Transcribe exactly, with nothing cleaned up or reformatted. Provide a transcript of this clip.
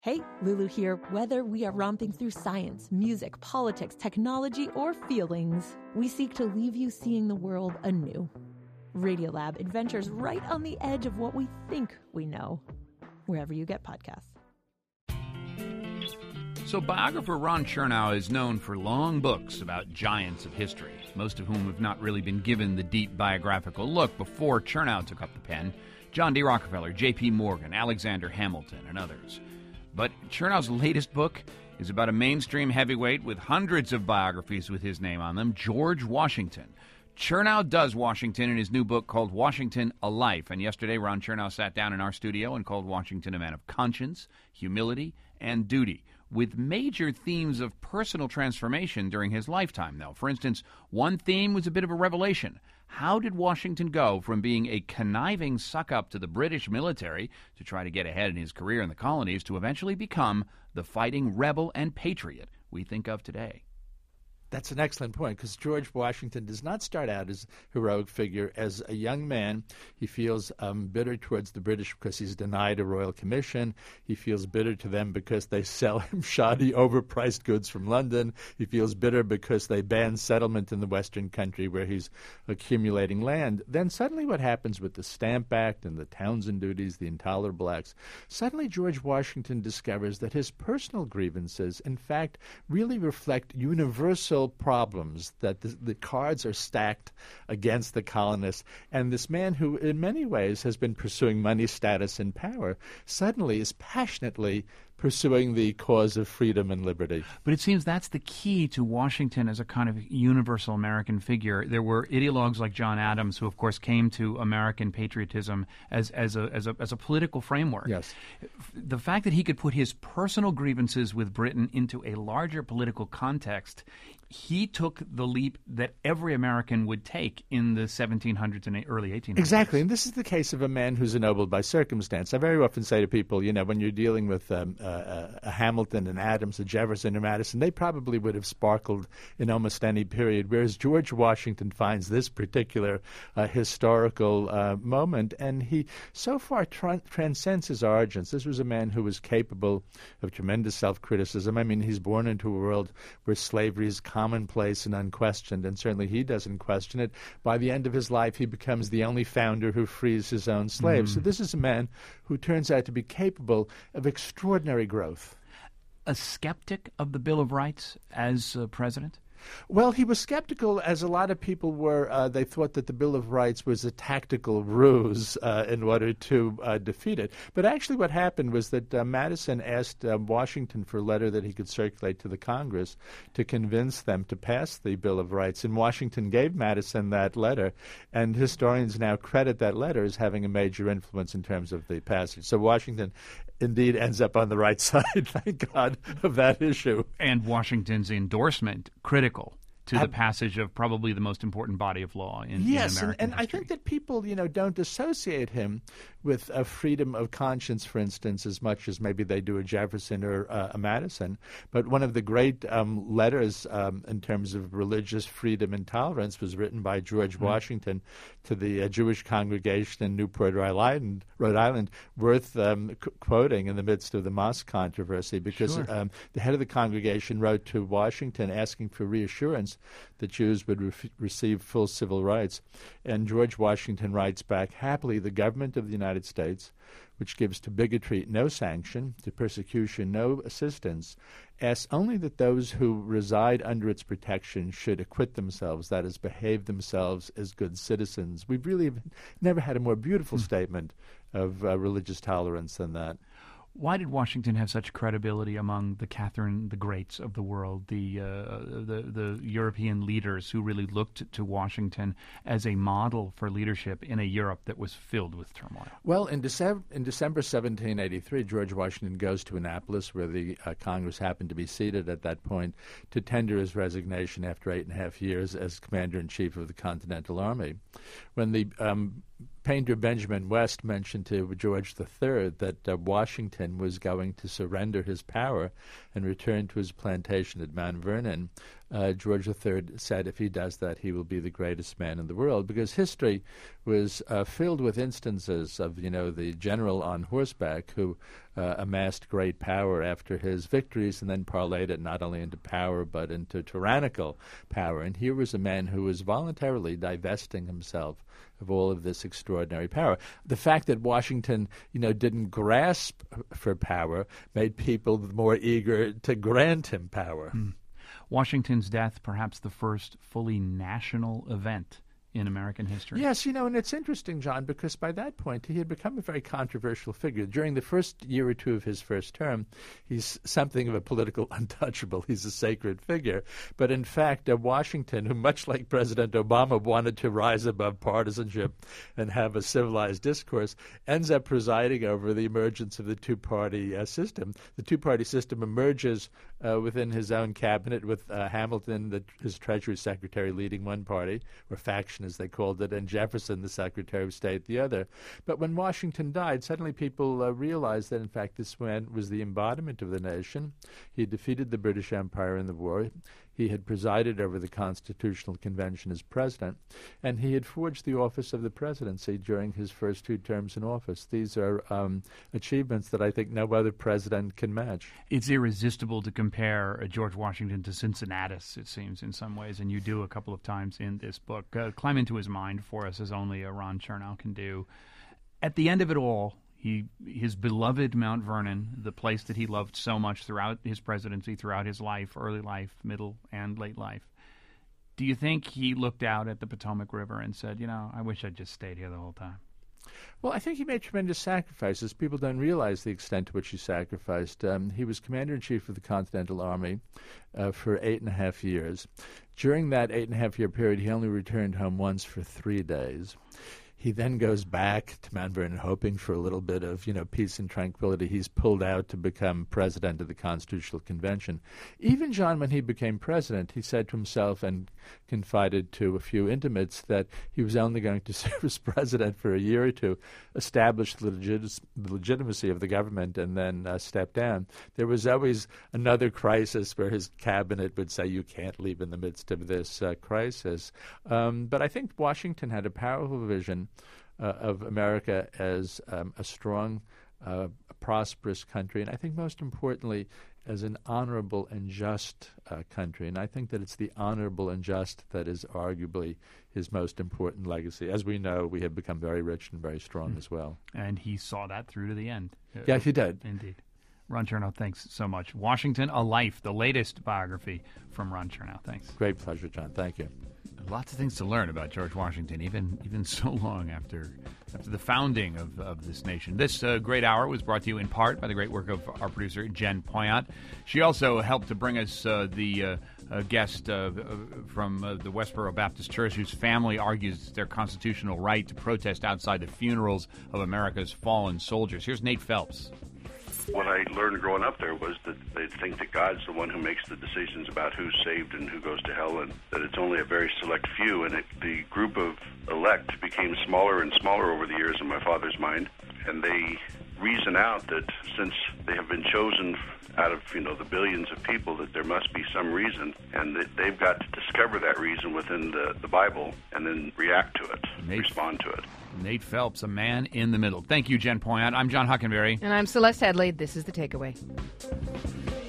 Hey, Lulu here. Whether we are romping through science, music, politics, technology, or feelings, we seek to leave you seeing the world anew. Radiolab adventures right on the edge of what we think we know, wherever you get podcasts. So biographer Ron Chernow is known for long books about giants of history, most of whom have not really been given the deep biographical look before Chernow took up the pen. John D. Rockefeller, J P. Morgan, Alexander Hamilton, and others. But Chernow's latest book is about a mainstream heavyweight with hundreds of biographies with his name on them, George Washington. Chernow does Washington in his new book called Washington, A Life. And yesterday, Ron Chernow sat down in our studio and called Washington a man of conscience, humility, and duty, with major themes of personal transformation during his lifetime, though. For instance, one theme was a bit of a revelation. How did Washington go from being a conniving suck-up to the British military to try to get ahead in his career in the colonies to eventually become the fighting rebel and patriot we think of today? That's an excellent point, because George Washington does not start out as a heroic figure. As a young man, he feels um, bitter towards the British because he's denied a royal commission. He feels bitter to them because they sell him shoddy, overpriced goods from London. He feels bitter because they ban settlement in the Western country where he's accumulating land. Then suddenly what happens with the Stamp Act and the Townsend duties, the Intolerable Acts, suddenly George Washington discovers that his personal grievances, in fact, really reflect universal problems, that the, the cards are stacked against the colonists. And this man who in many ways has been pursuing money, status, and power suddenly is passionately pursuing the cause of freedom and liberty. But it seems that's the key to Washington as a kind of universal American figure. There were ideologues like John Adams who, of course, came to American patriotism as, as, a, as, a, as a political framework. Yes. The fact that he could put his personal grievances with Britain into a larger political context, he took the leap that every American would take in the seventeen hundreds and early eighteen hundreds. Exactly, and this is the case of a man who's ennobled by circumstance. I very often say to people, you know, when you're dealing with um, uh, a Hamilton and Adams, a Jefferson or Madison, they probably would have sparkled in almost any period, whereas George Washington finds this particular uh, historical uh, moment, and he so far tra- transcends his origins. This was a man who was capable of tremendous self-criticism. I mean, he's born into a world where slavery is commonplace and unquestioned, and certainly he doesn't question it. By the end of his life, he becomes the only founder who frees his own slaves. Mm. So this is a man who turns out to be capable of extraordinary growth. A skeptic of the Bill of Rights as uh, president? Well, he was skeptical, as a lot of people were. Uh, they thought that the Bill of Rights was a tactical ruse uh, in order to uh, defeat it. But actually what happened was that uh, Madison asked uh, Washington for a letter that he could circulate to the Congress to convince them to pass the Bill of Rights. And Washington gave Madison that letter, and historians now credit that letter as having a major influence in terms of the passage. So Washington indeed ends up on the right side, thank God, of that issue. And Washington's endorsement, critical to the passage of probably the most important body of law in, yes, in American and, and history. I think that people, you know, don't associate him with a freedom of conscience, for instance, as much as maybe they do a Jefferson or uh, a Madison. But one of the great um, letters um, in terms of religious freedom and tolerance was written by George mm-hmm. Washington to the uh, Jewish congregation in Newport, Rhode Island, Rhode Island worth um, c- quoting in the midst of the mosque controversy, because sure. um, the head of the congregation wrote to Washington asking for reassurance that Jews would re- receive full civil rights. And George Washington writes back, "Happily, the government of the United States, which gives to bigotry no sanction, to persecution no assistance, asks only that those who reside under its protection should acquit themselves, that is, behave themselves as good citizens." We've really never had a more beautiful mm. statement of uh, religious tolerance than that. Why did Washington have such credibility among the Catherine the Greats of the world, the, uh, the the European leaders who really looked to Washington as a model for leadership in a Europe that was filled with turmoil? Well, in December, in December seventeen eighty-three, George Washington goes to Annapolis, where the uh, Congress happened to be seated at that point, to tender his resignation after eight and a half years as Commander-in-Chief of the Continental Army. When the um, painter Benjamin West mentioned to George the Third that uh, Washington was going to surrender his power and return to his plantation at Mount Vernon, uh, George the Third said if he does that, he will be the greatest man in the world, because history was uh, filled with instances of, you know, the general on horseback who uh, amassed great power after his victories and then parlayed it not only into power but into tyrannical power. And here was a man who was voluntarily divesting himself of all of this extraordinary power. The fact that Washington, you know, didn't grasp for power made people more eager to grant him power. Mm. Washington's death, perhaps the first fully national event in American history. Yes, you know, and it's interesting, John, because by that point he had become a very controversial figure. During the first year or two of his first term, he's something of a political untouchable. He's a sacred figure. But in fact, uh, Washington, who much like President Obama wanted to rise above partisanship and have a civilized discourse, ends up presiding over the emergence of the two-party uh, system. The two-party system emerges uh, within his own cabinet with uh, Hamilton, the, his Treasury Secretary, leading one party, or faction as they called it, and Jefferson, the Secretary of State, the other. But when Washington died, suddenly people uh, realized that, in fact, this man was the embodiment of the nation. He had defeated the British Empire in the war. He had presided over the Constitutional Convention as president, and he had forged the office of the presidency during his first two terms in office. These are um, achievements that I think no other president can match. It's irresistible to compare uh, George Washington to Cincinnatus, it seems, in some ways, and you do a couple of times in this book. Uh, climb into his mind for us as only a Ron Chernow can do. At the end of it all, He, his beloved Mount Vernon, the place that he loved so much throughout his presidency, throughout his life, early life, middle, and late life. Do you think he looked out at the Potomac River and said, you know, I wish I'd just stayed here the whole time? Well, I think he made tremendous sacrifices. People don't realize the extent to which he sacrificed. Um, he was commander-in-chief of the Continental Army uh, for eight and a half years. During that eight and a half year period, he only returned home once for three days. He then goes back to Mount Vernon hoping for a little bit of, you know, peace and tranquility. He's pulled out to become president of the Constitutional Convention. Even John, when he became president, he said to himself and confided to a few intimates that he was only going to serve as president for a year or two, establish the, legit- the legitimacy of the government, and then uh, step down. There was always another crisis where his cabinet would say, you can't leave in the midst of this uh, crisis. Um, but I think Washington had a powerful vision Uh, of America as um, a strong, uh, prosperous country, and I think most importantly as an honorable and just uh, country. And I think that it's the honorable and just that is arguably his most important legacy. As we know, we have become very rich and very strong mm. as well. And he saw that through to the end. Yeah, he did. Indeed. Ron Chernow, thanks so much. Washington, A Life, the latest biography from Ron Chernow. Thanks. Great pleasure, John. Thank you. Lots of things to learn about George Washington, even even so long after after the founding of, of this nation. This uh, great hour was brought to you in part by the great work of our producer, Jen Poyant. She also helped to bring us uh, the uh, uh, guest uh, from uh, the Westboro Baptist Church, whose family argues their constitutional right to protest outside the funerals of America's fallen soldiers. Here's Nate Phelps. What I learned growing up there was that they think that God's the one who makes the decisions about who's saved and who goes to hell, and that it's only a very select few, and it, the group of elect became smaller and smaller over the years in my father's mind, and they reason out that since they have been chosen out of, you know, the billions of people, that there must be some reason, and that they've got to discover that reason within the, the Bible and then react to it, Nate, respond to it. Nate Phelps, a man in the middle. Thank you, Jen Poyant. I'm John Huckenberry. And I'm Celeste Hadley. This is The Takeaway.